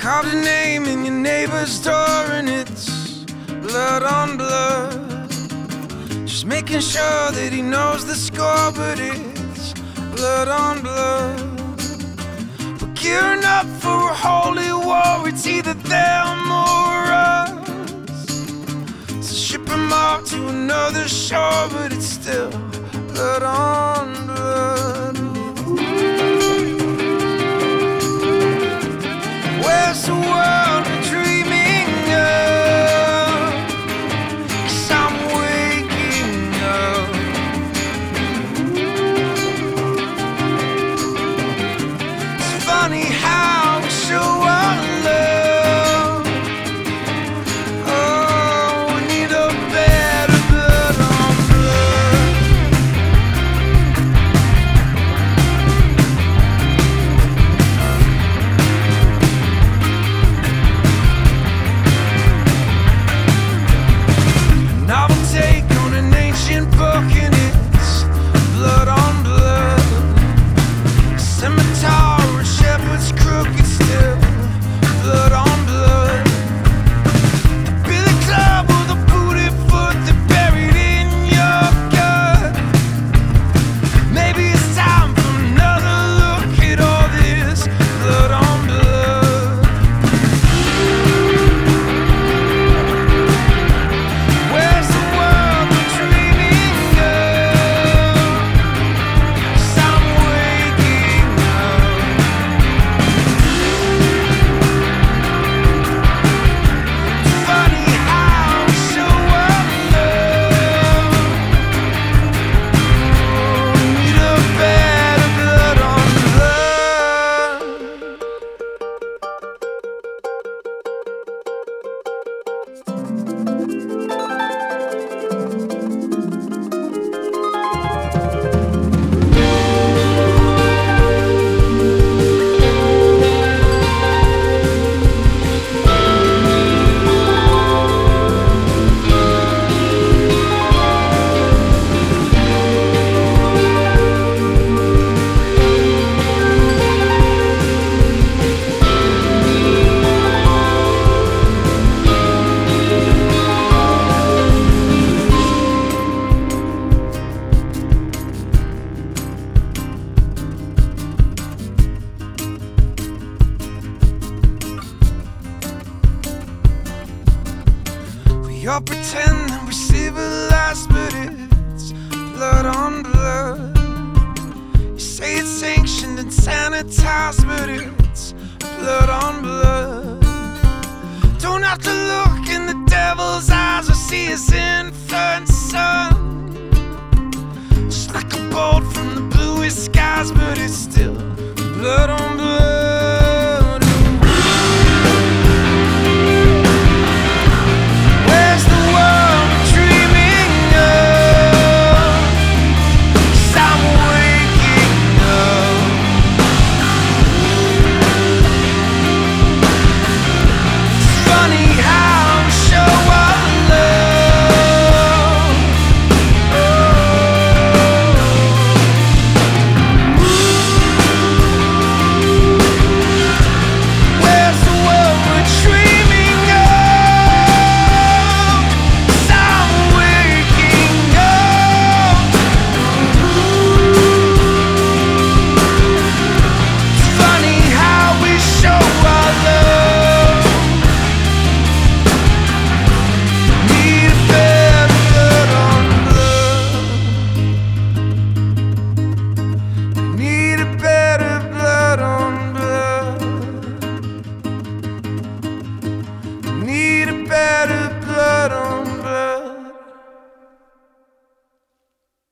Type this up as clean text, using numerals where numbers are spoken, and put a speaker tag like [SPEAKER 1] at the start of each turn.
[SPEAKER 1] carved a name in your neighbor's door, and it's blood on blood. Just making sure that he knows the score, but it's blood on blood. We're gearing up for a holy war. It's either them or us. So ship him off to another shore, but it's still blood on blood. Where's the world we're dreaming of? 'Cause I'm waking up. It's funny how we show our love. Oh, we need a better blood on blood. Novel take on an ancient book, and it's blood on blood. Scimitar or shepherd's crook, it's still blood on blood. The billy club or the booty foot, they're buried in your gut. Maybe it's time for another look at all this blood on blood. Where's the world we're dreaming of? 'Cause I'm waking up. It's funny how we show our love. Oh, we need a better blood on blood. We all pretend that we're civilized, but it's blood on blood. You say it's sanctioned and sanitized, but it's blood on blood. Don't have to look in the devil's eyes or see his infant son. Just like a bolt from the bluest skies, but it's still blood on blood.